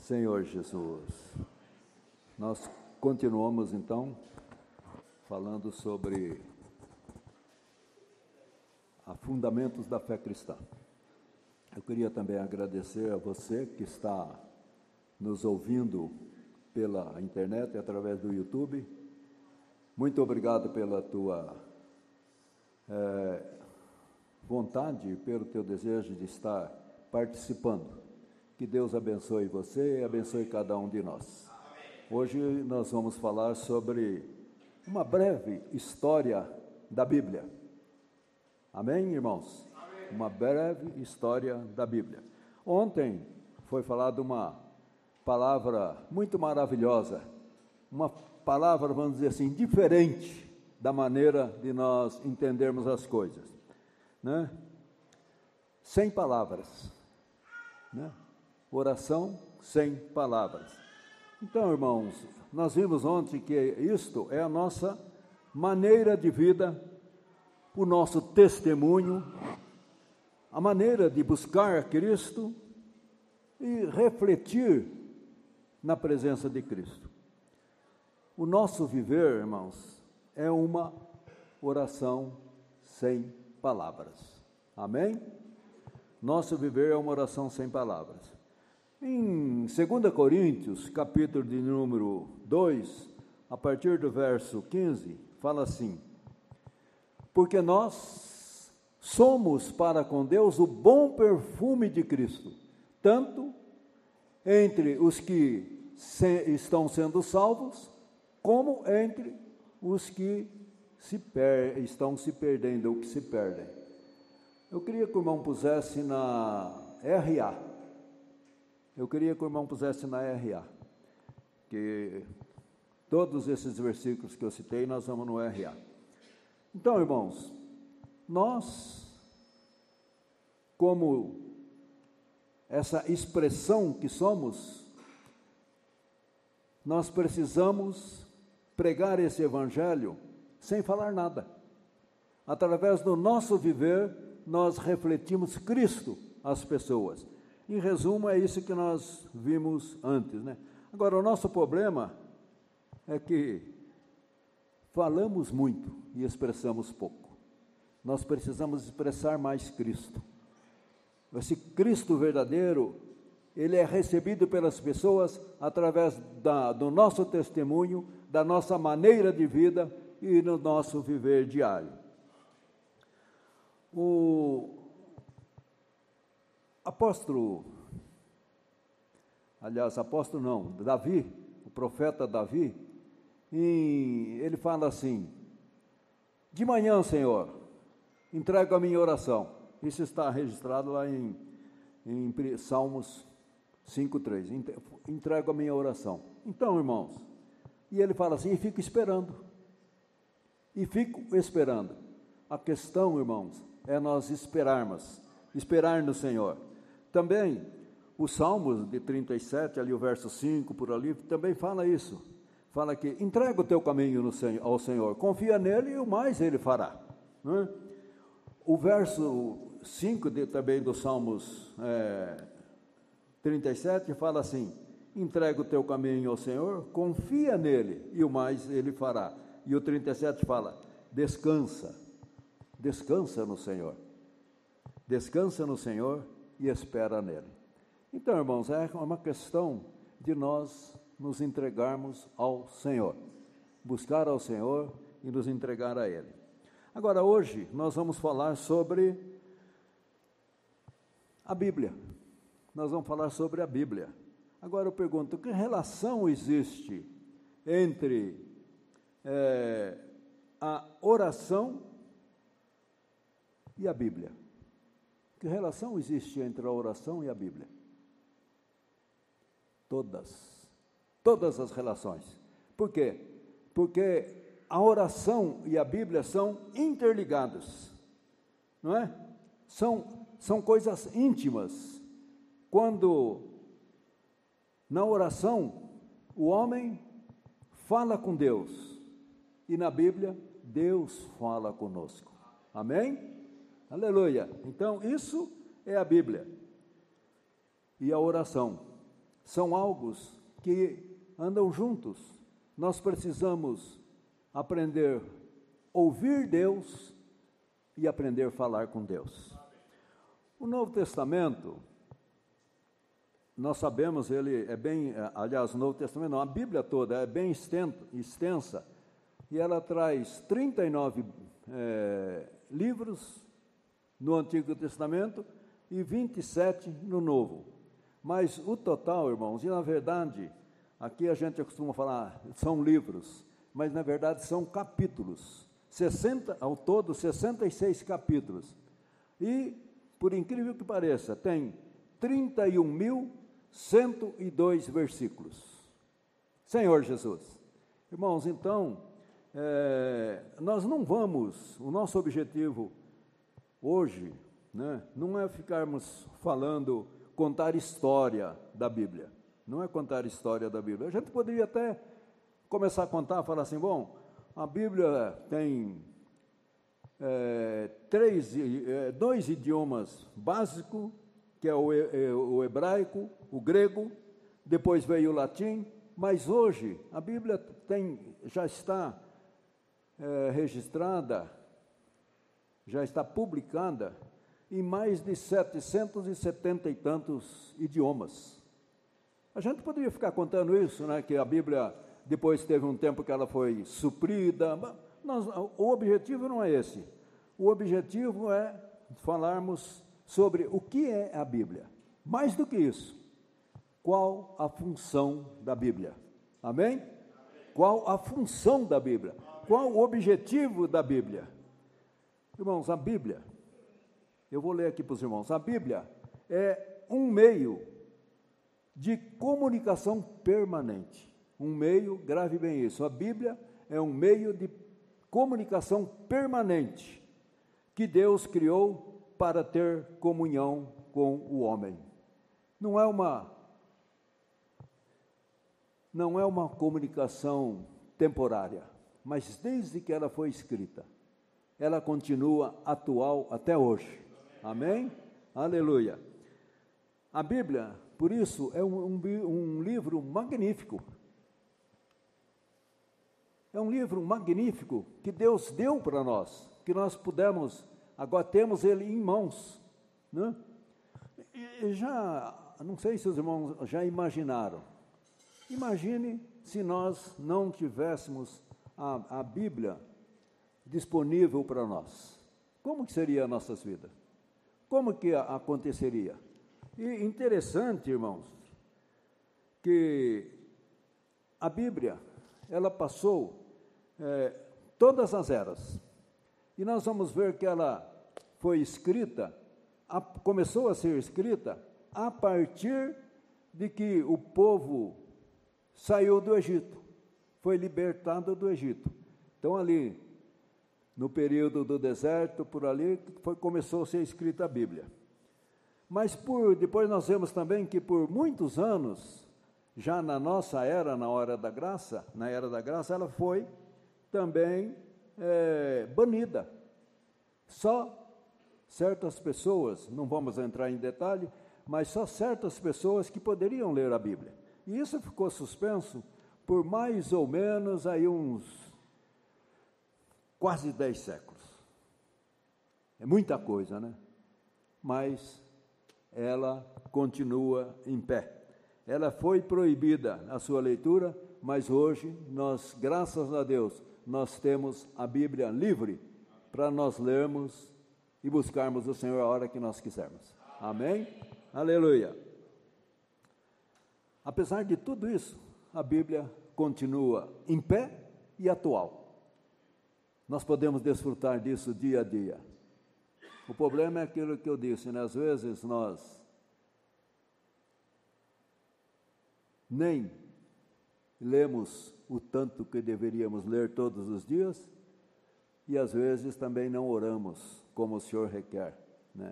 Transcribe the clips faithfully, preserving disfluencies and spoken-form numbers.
Senhor Jesus. Nós continuamos então falando sobre a fundamentos da fé cristã. Eu queria também agradecer a você que está nos ouvindo pela internet, através do YouTube. Muito obrigado pela tua é, vontade, pelo teu desejo de estar participando. Que Deus abençoe você e abençoe cada um de nós. Hoje nós vamos falar sobre uma breve história da Bíblia. Amém, irmãos? Amém. Uma breve história da Bíblia. Ontem foi falada uma palavra muito maravilhosa, uma palavra, vamos dizer assim, diferente da maneira de nós entendermos as coisas, né? Sem palavras, né? Oração sem palavras. Então, irmãos, nós vimos ontem que isto é a nossa maneira de vida, o nosso testemunho, a maneira de buscar Cristo e refletir na presença de Cristo. O nosso viver, irmãos, é uma oração sem palavras. Amém? Nosso viver é uma oração sem palavras. Em dois Coríntios, capítulo de número dois, a partir do verso quinze, fala assim: porque nós somos para com Deus o bom perfume de Cristo, tanto entre os que se, estão sendo salvos, como entre os que se per, estão se perdendo, ou que se perdem. Eu queria que o irmão pusesse na R A. Eu queria que o irmão pusesse na R A, que todos esses versículos que eu citei, nós vamos no R A. Então, irmãos, nós, como essa expressão que somos, nós precisamos pregar esse evangelho sem falar nada. Através do nosso viver, nós refletimos Cristo às pessoas. Em resumo, é isso que nós vimos antes, né? Agora, o nosso problema é que falamos muito e expressamos pouco. Nós precisamos expressar mais Cristo. Esse Cristo verdadeiro, ele é recebido pelas pessoas através da, do nosso testemunho, da nossa maneira de vida e no nosso viver diário. O apóstolo, aliás, apóstolo não, Davi, o profeta Davi, e ele fala assim: de manhã, Senhor, entrego a minha oração. Isso está registrado lá em, em Salmos cinco, três. Entrego a minha oração. Então, irmãos, e ele fala assim: e fico esperando. E fico esperando. A questão, irmãos, é nós esperarmos, esperar no Senhor. Também, o Salmos de trinta e sete, ali o verso cinco, por ali, também fala isso. Fala que entrega o teu caminho no Senhor, ao Senhor, confia nele e o mais ele fará. Não é? O verso cinco de, também do Salmos é, trinta e sete fala assim: entrega o teu caminho ao Senhor, confia nele e o mais ele fará. E o trinta e sete fala: descansa, descansa no Senhor, descansa no Senhor e espera nele. Então, irmãos, é uma questão de nós nos entregarmos ao Senhor, buscar ao Senhor e nos entregar a Ele. Agora, hoje, nós vamos falar sobre a Bíblia. Nós vamos falar sobre a Bíblia. Agora eu pergunto: que relação existe entre é, a oração e a Bíblia? Que relação existe entre a oração e a Bíblia? Todas. Todas as relações. Por quê? Porque a oração e a Bíblia são interligadas, não é? São, são coisas íntimas. Quando, na oração, o homem fala com Deus, e na Bíblia, Deus fala conosco. Amém? Aleluia! Então, isso é a Bíblia e a oração. são algo que andam juntos. Nós precisamos aprender a ouvir Deus e aprender a falar com Deus. O Novo Testamento, nós sabemos, ele é bem, aliás, o Novo Testamento não, a Bíblia toda é bem extensa, e ela traz trinta e nove é, livros no Antigo Testamento e vinte e sete no Novo. Mas o total, irmãos, e na verdade, aqui a gente costuma falar, são livros, mas na verdade são capítulos, sessenta, ao todo sessenta e seis capítulos, e, por incrível que pareça, tem trinta e um mil cento e dois versículos. Senhor Jesus. Irmãos, então, é, nós não vamos, o nosso objetivo hoje, né, não é ficarmos falando, contar história da Bíblia, não é contar história da Bíblia. A gente poderia até começar a contar, falar assim, bom, a Bíblia tem é, três, é, dois idiomas básicos, que é o, é o hebraico, o grego, depois veio o latim, mas hoje a Bíblia tem, já está é, registrada, já está publicada em mais de setecentos e setenta e tantos idiomas. A gente poderia ficar contando isso, né, que a Bíblia, depois teve um tempo que ela foi suprida, mas nós, o objetivo não é esse. O objetivo é falarmos sobre o que é a Bíblia. Mais do que isso, qual a função da Bíblia? Amém? Amém. Qual a função da Bíblia? Amém. Qual o objetivo da Bíblia? Irmãos, a Bíblia, eu vou ler aqui para os irmãos, a Bíblia é um meio de comunicação permanente. Um meio, grave bem isso, a Bíblia é um meio de comunicação permanente que Deus criou para ter comunhão com o homem. Não é uma, não é uma comunicação temporária, mas desde que ela foi escrita, ela continua atual até hoje. Amém? Aleluia. A Bíblia, por isso, é um, um, um livro magnífico. É um livro magnífico que Deus deu para nós, que nós pudemos, agora temos ele em mãos, né? E já, não sei se os irmãos já imaginaram, imagine se nós não tivéssemos a, a Bíblia disponível para nós, como que seria as nossas vidas? Como que aconteceria? E interessante, irmãos, que a Bíblia, ela passou é, todas as eras, e nós vamos ver que ela foi escrita, a, começou a ser escrita a partir de que o povo saiu do Egito, foi libertado do Egito. Então ali, no período do deserto, por ali, foi, começou a ser escrita a Bíblia. Mas por, depois nós vemos também que por muitos anos, já na nossa era, na hora da graça, na era da graça, ela foi também é, banida. Só certas pessoas, não vamos entrar em detalhe, mas só certas pessoas que poderiam ler a Bíblia. E isso ficou suspenso por mais ou menos aí uns quase dez séculos. É muita coisa, né? Mas ela continua em pé. Ela foi proibida a sua leitura, mas hoje nós, graças a Deus, nós temos a Bíblia livre para nós lermos e buscarmos o Senhor a hora que nós quisermos. Amém? Aleluia. Apesar de tudo isso, a Bíblia continua em pé e atual. Nós podemos desfrutar disso dia a dia. O problema é aquilo que eu disse, né? Às vezes nós nem lemos o tanto que deveríamos ler todos os dias e às vezes também não oramos como o Senhor requer, né?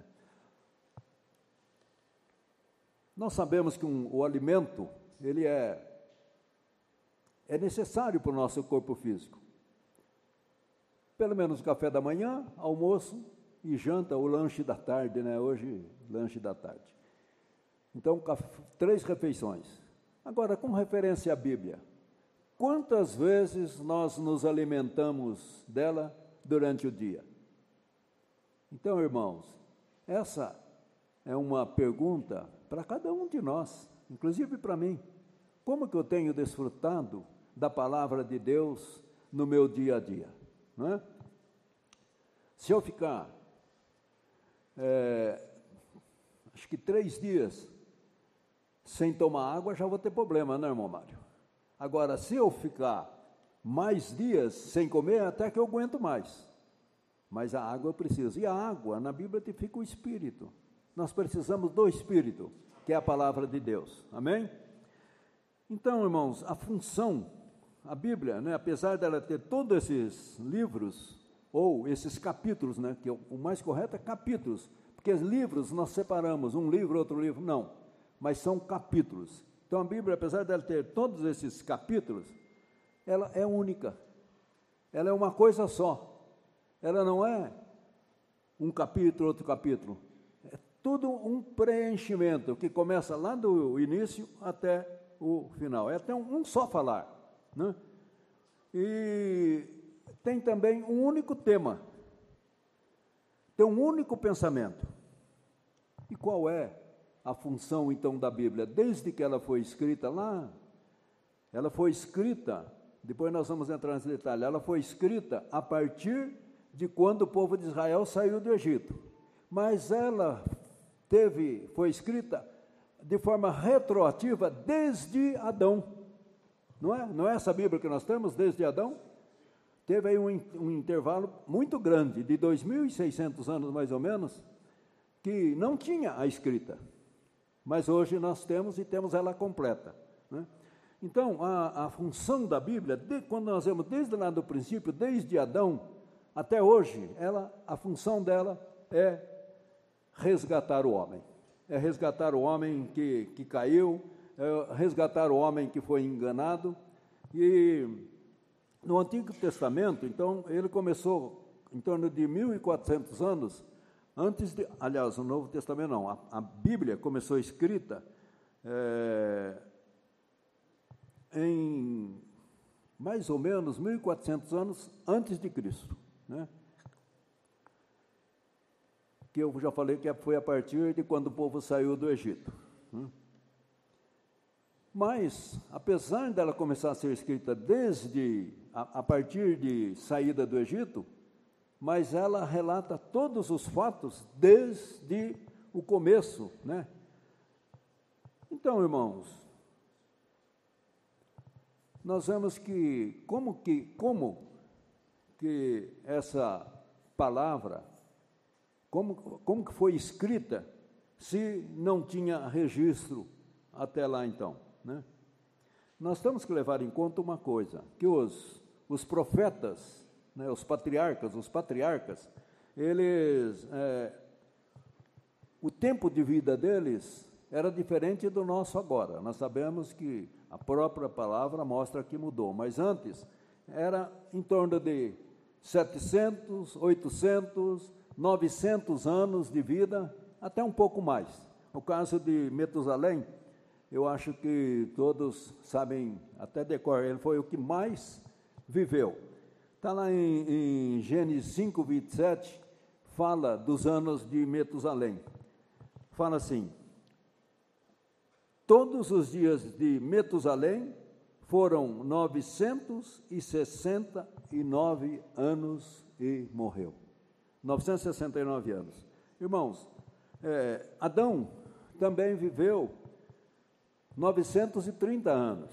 Nós sabemos que um, o alimento, ele é, é necessário para o nosso corpo físico. Pelo menos o café da manhã, almoço e janta, o lanche da tarde, né? Hoje, lanche da tarde. Então, três refeições. Agora, com referência à Bíblia, quantas vezes nós nos alimentamos dela durante o dia? Então, irmãos, essa é uma pergunta para cada um de nós, inclusive para mim. Como que eu tenho desfrutado da palavra de Deus no meu dia a dia? Não é? Se eu ficar, é, acho que três dias sem tomar água, já vou ter problema, né, irmão Mário? Agora, se eu ficar mais dias sem comer, até que eu aguento mais. Mas a água eu preciso. E a água, na Bíblia, fica o Espírito. Nós precisamos do Espírito, que é a palavra de Deus. Amém? Então, irmãos, a função, a Bíblia, né, apesar dela ter todos esses livros, ou esses capítulos, né, que o mais correto é capítulos, porque os livros nós separamos, um livro, outro livro, não, mas são capítulos. Então, a Bíblia, apesar dela ter todos esses capítulos, ela é única, ela é uma coisa só. Ela não é um capítulo, outro capítulo. É tudo um preenchimento que começa lá do início até o final. É até um, um só falar, né? E tem também um único tema. Tem um único pensamento. E qual é a função, então, da Bíblia? Desde que ela foi escrita lá, ela foi escrita, depois nós vamos entrar nesse detalhe, ela foi escrita a partir de quando o povo de Israel saiu do Egito. Mas ela teve, foi escrita de forma retroativa desde Adão. Não é? Não é essa Bíblia que nós temos desde Adão? Teve aí um, um intervalo muito grande, de dois mil e seiscentos anos mais ou menos, que não tinha a escrita. Mas hoje nós temos e temos ela completa, né? Então, a, a função da Bíblia, de, quando nós vemos desde lá do princípio, desde Adão até hoje, ela, a função dela é resgatar o homem. É resgatar o homem que, que caiu, é resgatar o homem que foi enganado. E no Antigo Testamento, então, ele começou em torno de mil e quatrocentos anos, antes de, aliás, o Novo Testamento não, a, a Bíblia começou escrita é, em mais ou menos mil e quatrocentos anos antes de Cristo, né? Que eu já falei que foi a partir de quando o povo saiu do Egito, né? Mas, apesar dela começar a ser escrita desde, a, a partir de saída do Egito, mas ela relata todos os fatos desde o começo, né? Então, irmãos, nós vemos que como que, como que essa palavra, como, como que foi escrita, se não tinha registro até lá então, né? Nós temos que levar em conta uma coisa, que os, os profetas, né, os patriarcas, os patriarcas, eles, é, o tempo de vida deles era diferente do nosso agora. Nós sabemos que a própria palavra mostra que mudou, mas antes era em torno de setecentos, oitocentos, novecentos anos de vida, até um pouco mais. O caso de Metusalém, eu acho que todos sabem até de cor, ele foi o que mais viveu. Está lá em, em Gênesis cinco, vinte e sete, fala dos anos de Metusalém. Fala assim: todos os dias de Metusalém foram novecentos e sessenta e nove anos e morreu. novecentos e sessenta e nove anos. Irmãos, é, Adão também viveu novecentos e trinta anos.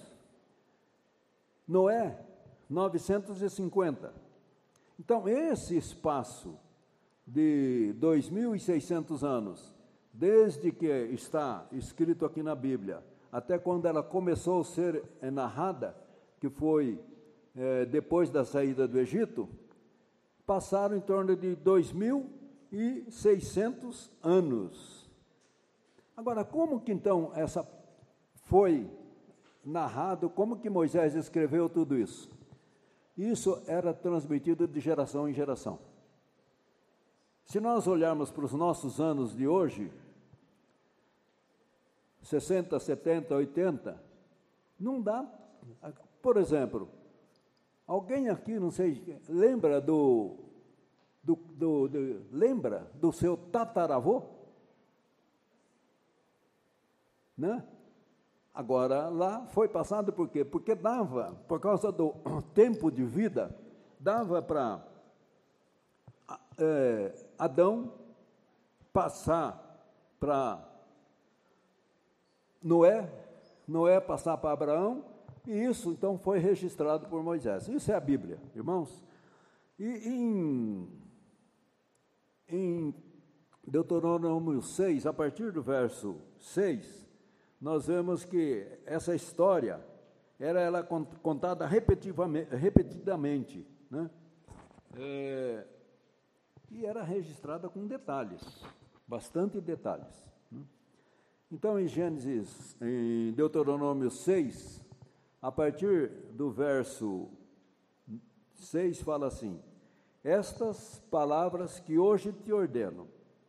Noé, novecentos e cinquenta. Então, esse espaço de dois mil e seiscentos anos, desde que está escrito aqui na Bíblia, até quando ela começou a ser narrada, que foi é, depois da saída do Egito, passaram em torno de dois mil e seiscentos anos. Agora, como que então essa foi narrado, como que Moisés escreveu tudo isso? Isso era transmitido de geração em geração. Se nós olharmos para os nossos anos de hoje, sessenta, setenta, oitenta, Não dá. Por exemplo, alguém aqui, não sei, lembra do, do, do, do lembra do seu tataravô? Né? Agora, lá foi passado por quê? Porque dava, por causa do tempo de vida, dava para é, Adão passar para Noé, Noé passar para Abraão, e isso então foi registrado por Moisés. Isso é a Bíblia, irmãos. E em, em Deuteronômio seis, a partir do verso seis, nós vemos que essa história era ela contada repetidamente, repetidamente né? É, e era registrada com detalhes, bastante detalhes. Né? Então, em Gênesis, em Deuteronômio seis, a partir do verso seis, fala assim: estas palavras que hoje te ordeno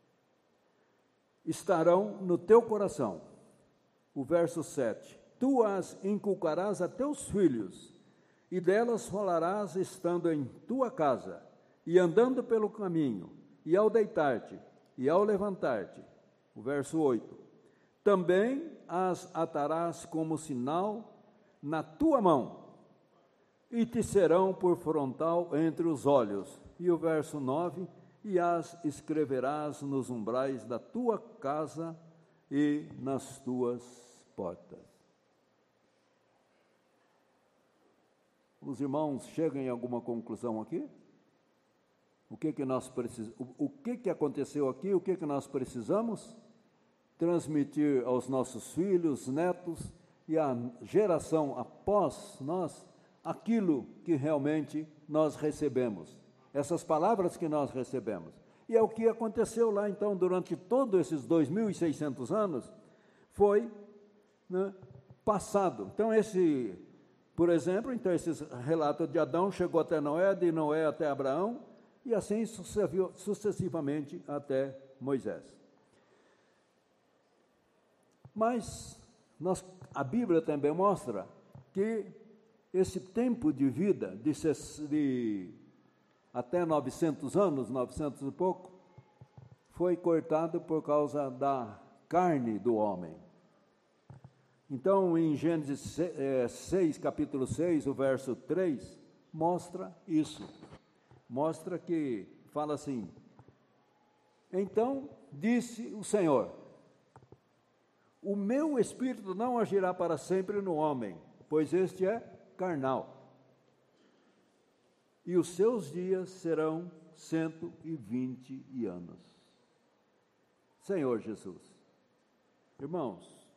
estarão no teu coração. O verso sete, tu as inculcarás a teus filhos, e delas falarás estando em tua casa, e andando pelo caminho, e ao deitar-te, e ao levantar-te. O verso oito, também as atarás como sinal na tua mão, e te serão por frontal entre os olhos. E o verso nove, e as escreverás nos umbrais da tua casa e nas tuas portas. Os irmãos chegam em alguma conclusão aqui? O que que nós precisamos? O, o que que aconteceu aqui? O que que nós precisamos transmitir aos nossos filhos, netos e à geração após nós aquilo que realmente nós recebemos, essas palavras que nós recebemos. E é o que aconteceu lá, então, durante todos esses dois mil e seiscentos anos, foi né, passado. Então, esse, por exemplo, então esse relato de Adão chegou até Noé, de Noé até Abraão, e assim sucessivamente até Moisés. Mas nós, a Bíblia também mostra que esse tempo de vida, de, de até novecentos anos, novecentos e pouco, foi cortado por causa da carne do homem. Então, em Gênesis seis, capítulo seis, o verso três, mostra isso. Mostra que, fala assim, então disse o Senhor, o meu espírito não agirá para sempre no homem, pois este é carnal, e os seus dias serão cento e vinte anos. Senhor Jesus. Irmãos,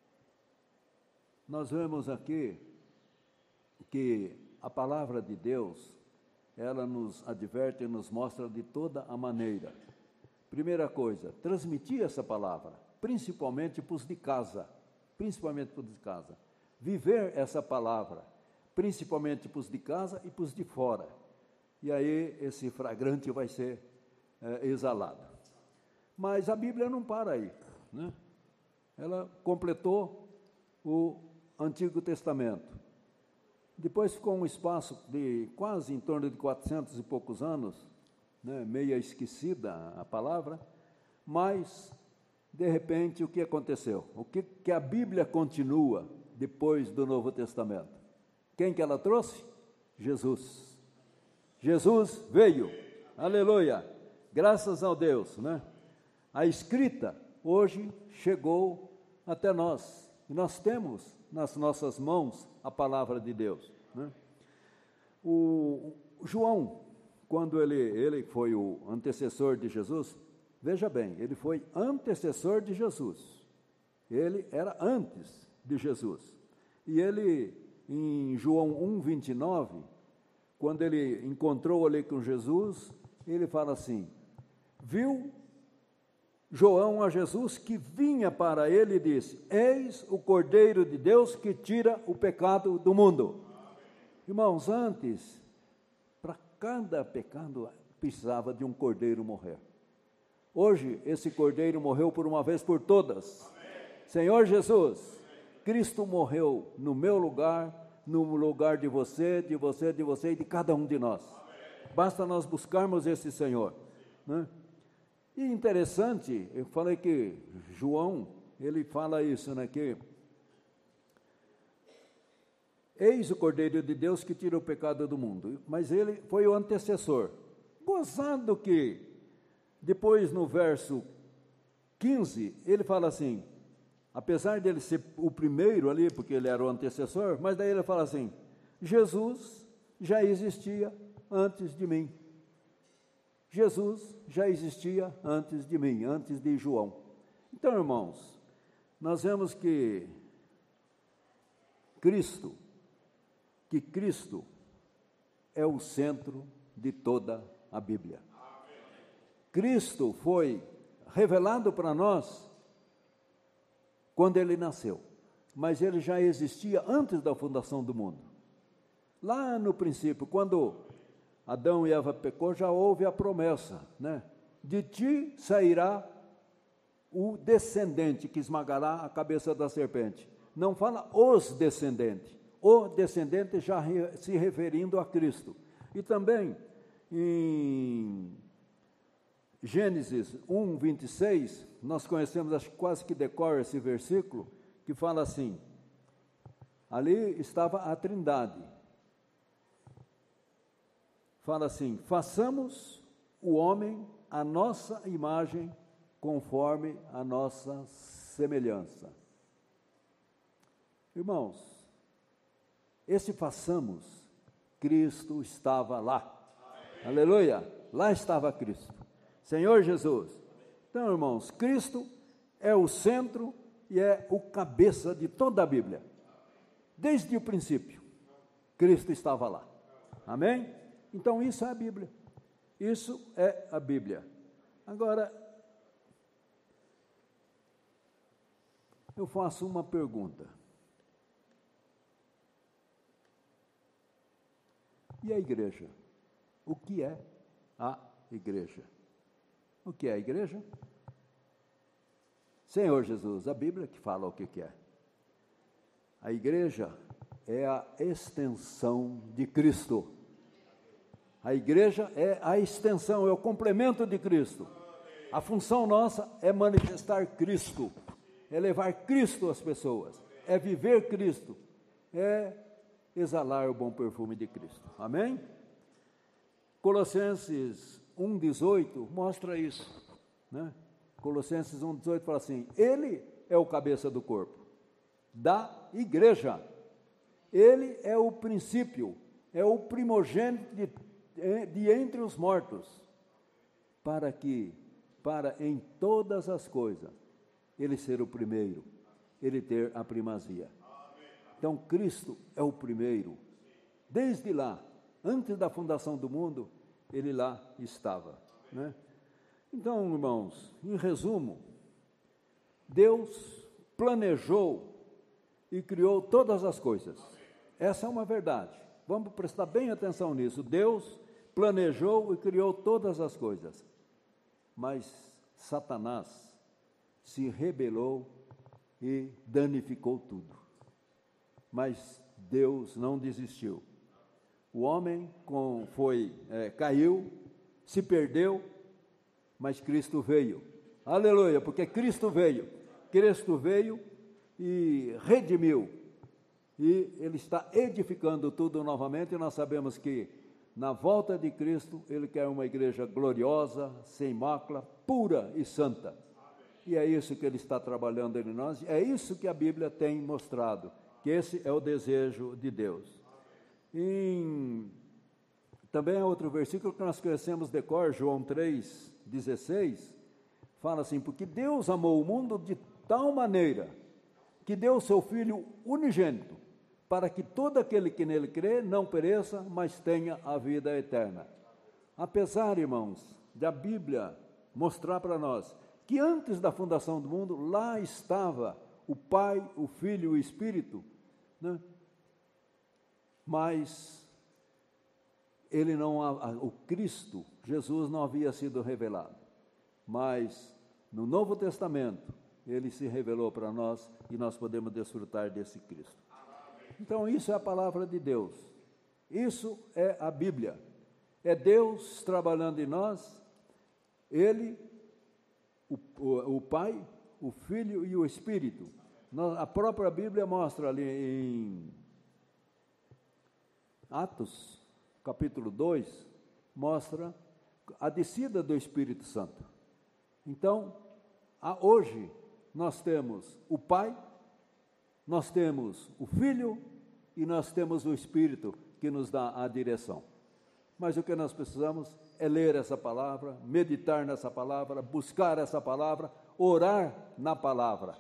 nós vemos aqui que a palavra de Deus, ela nos adverte e nos mostra de toda a maneira. Primeira coisa, transmitir essa palavra, principalmente para os de casa, principalmente para os de casa. Viver essa palavra, principalmente para os de casa e para os de fora. E aí esse flagrante vai ser é, exalado. Mas a Bíblia não para aí, né? Ela completou o Antigo Testamento. Depois ficou um espaço de quase em torno de quatrocentos e poucos anos, né, meia esquecida a palavra, mas, de repente, o que aconteceu? O que, que a Bíblia continua depois do Novo Testamento? Quem que ela trouxe? Jesus. Jesus veio, aleluia, graças a Deus, né? A escrita hoje chegou até nós, e nós temos nas nossas mãos a palavra de Deus, né? O João, quando ele, ele foi o antecessor de Jesus, veja bem, ele foi antecessor de Jesus, ele era antes de Jesus, e ele, em João um, vinte e nove, quando ele encontrou ali com Jesus, ele fala assim, viu João a Jesus que vinha para ele e disse, eis o Cordeiro de Deus que tira o pecado do mundo. Irmãos, antes, para cada pecado precisava de um cordeiro morrer. Hoje, esse cordeiro morreu por uma vez por todas. Amém. Senhor Jesus, Cristo morreu no meu lugar, no lugar de você, de você, de você e de cada um de nós. Basta nós buscarmos esse Senhor, né? E interessante, eu falei que João, ele fala isso, né, que eis o Cordeiro de Deus que tira o pecado do mundo, mas ele foi o antecessor. Gozado que, depois no verso quinze, ele fala assim, apesar dele ser o primeiro ali, porque ele era o antecessor, mas daí ele fala assim, Jesus já existia antes de mim. Jesus já existia antes de mim, antes de João. Então, irmãos, nós vemos que Cristo, que Cristo é o centro de toda a Bíblia. Cristo foi revelado para nós quando ele nasceu, mas ele já existia antes da fundação do mundo. Lá no princípio, quando Adão e Eva pecou, já houve a promessa, né? De ti sairá o descendente que esmagará a cabeça da serpente. Não fala os descendentes, o descendente já re, se referindo a Cristo. E também em Gênesis um, vinte e seis, nós conhecemos, acho que quase que decora esse versículo, que fala assim, ali estava a Trindade. Fala assim, façamos o homem a nossa imagem, conforme a nossa semelhança. Irmãos, esse façamos, Cristo estava lá. Amém. Aleluia, lá estava Cristo, Senhor Jesus. Então, irmãos, Cristo é o centro e é o cabeça de toda a Bíblia. Desde o princípio, Cristo estava lá. Amém? Então, isso é a Bíblia. Isso é a Bíblia. Agora, eu faço uma pergunta. E a igreja? O que é a igreja? O que é a igreja? Senhor Jesus, a Bíblia que fala o que que é. A igreja é a extensão de Cristo. A igreja é a extensão, é o complemento de Cristo. A função nossa é manifestar Cristo, é levar Cristo às pessoas, é viver Cristo, é exalar o bom perfume de Cristo. Amém? Colossenses um, dezoito mostra isso, né? Colossenses um, dezoito fala assim, ele é o cabeça do corpo, da igreja. Ele é o princípio, é o primogênito de de entre os mortos, para que, para em todas as coisas, ele ser o primeiro, ele ter a primazia. Então, Cristo é o primeiro, desde lá, antes da fundação do mundo, ele lá estava, né? Então, irmãos, em resumo, Deus planejou e criou todas as coisas. Essa é uma verdade. Vamos prestar bem atenção nisso. Deus planejou e criou todas as coisas, mas Satanás se rebelou e danificou tudo. Mas Deus não desistiu. O homem com, foi, é, caiu, se perdeu, mas Cristo veio. Aleluia, porque Cristo veio. Cristo veio e redimiu. E Ele está edificando tudo novamente, e nós sabemos que na volta de Cristo, Ele quer uma igreja gloriosa, sem mácula, pura e santa. E é isso que Ele está trabalhando em nós, é isso que a Bíblia tem mostrado, que esse é o desejo de Deus. Em, também é outro versículo que nós conhecemos de cor, João três, dezesseis, fala assim, porque Deus amou o mundo de tal maneira, que deu o seu Filho unigênito, para que todo aquele que nele crê não pereça, mas tenha a vida eterna. Apesar, irmãos, da Bíblia mostrar para nós que antes da fundação do mundo, lá estava o Pai, o Filho e o Espírito, né? Mas ele não, o Cristo, Jesus não havia sido revelado. Mas no Novo Testamento, Ele se revelou para nós e nós podemos desfrutar desse Cristo. Então, isso é a palavra de Deus. Isso é a Bíblia. É Deus trabalhando em nós, Ele, o, o, o Pai, o Filho e o Espírito. Nós, a própria Bíblia mostra ali em Atos, capítulo dois, mostra a descida do Espírito Santo. Então, a, hoje, nós temos o Pai, nós temos o Filho e nós temos o Espírito que nos dá a direção. Mas o que nós precisamos é ler essa palavra, meditar nessa palavra, buscar essa palavra, orar na palavra.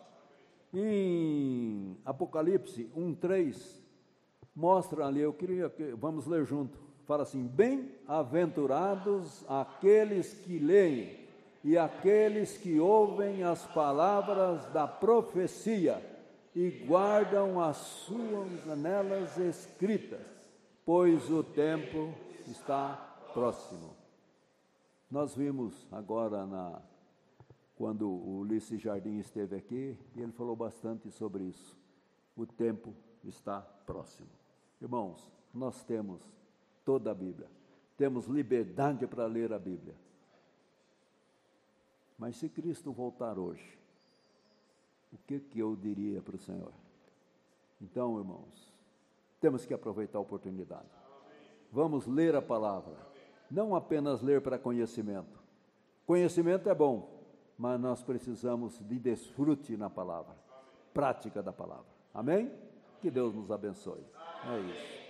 Em Apocalipse um, três, mostra ali, eu queria que, vamos ler junto, fala assim: bem-aventurados aqueles que leem e aqueles que ouvem as palavras da profecia e guardam as suas nelas escritas, pois o tempo está próximo. Nós vimos agora, na, quando o Ulisses Jardim esteve aqui, e ele falou bastante sobre isso. O tempo está próximo. Irmãos, nós temos toda a Bíblia, temos liberdade para ler a Bíblia. Mas se Cristo voltar hoje, o que, que eu diria para o Senhor? Então, irmãos, temos que aproveitar a oportunidade. Vamos ler a palavra, não apenas ler para conhecimento. Conhecimento é bom, mas nós precisamos de desfrute na palavra, prática da palavra. Amém? Que Deus nos abençoe. É isso.